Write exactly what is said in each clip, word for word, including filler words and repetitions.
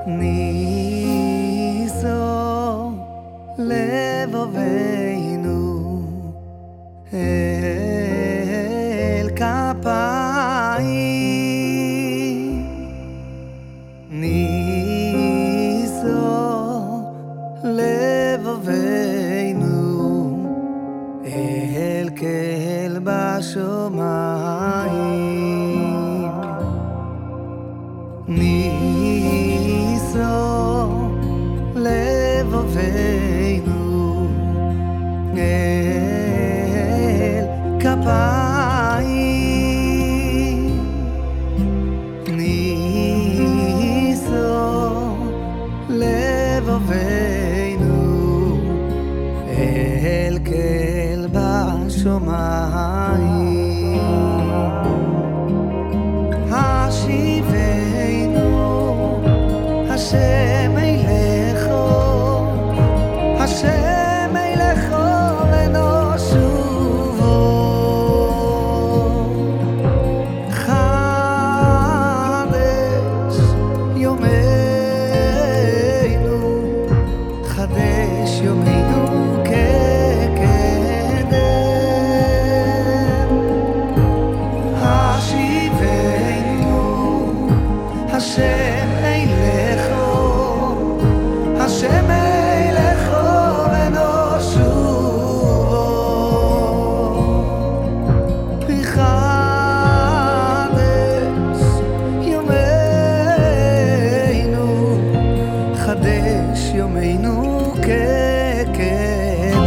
ניסו לבבינו אל כפיים, ניסו לבבינו אל כל בשמיים, ניסו לבבינו אל כפיים, ניסו לבבינו אל כל בשמיים, השיבנו השם אליכו, השם אליכו ונשובו, חדש יומנו, חדש יומנו כקדם, השיבנו השם אליכו, השם אליכו ונשובו, חדש יומנו, חדש יומנו כקדם.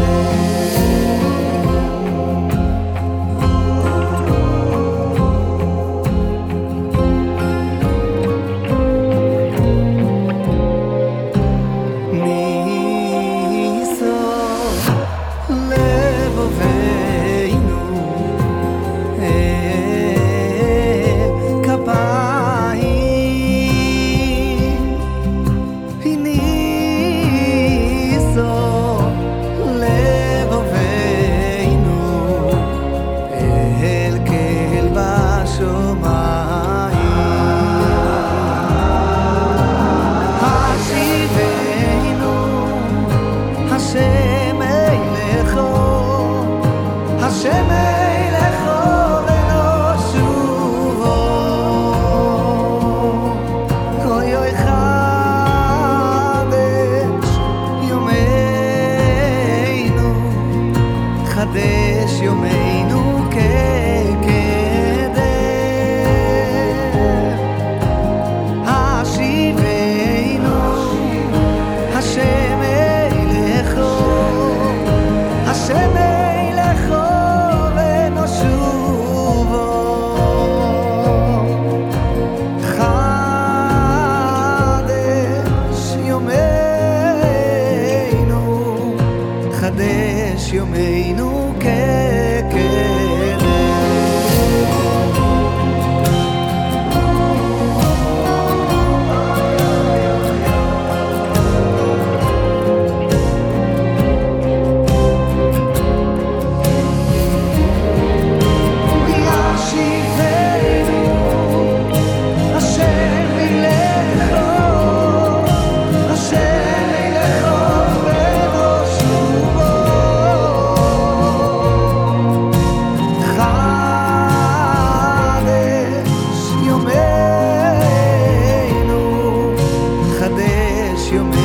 השם אליכו, השם אליכו ונשובו, אוי אוי חדש יומנו, חדש יומנו כקדם, השיבנו השם השם אליכו ונשובו, חדש יומנו, חדש יומנו כקדם. You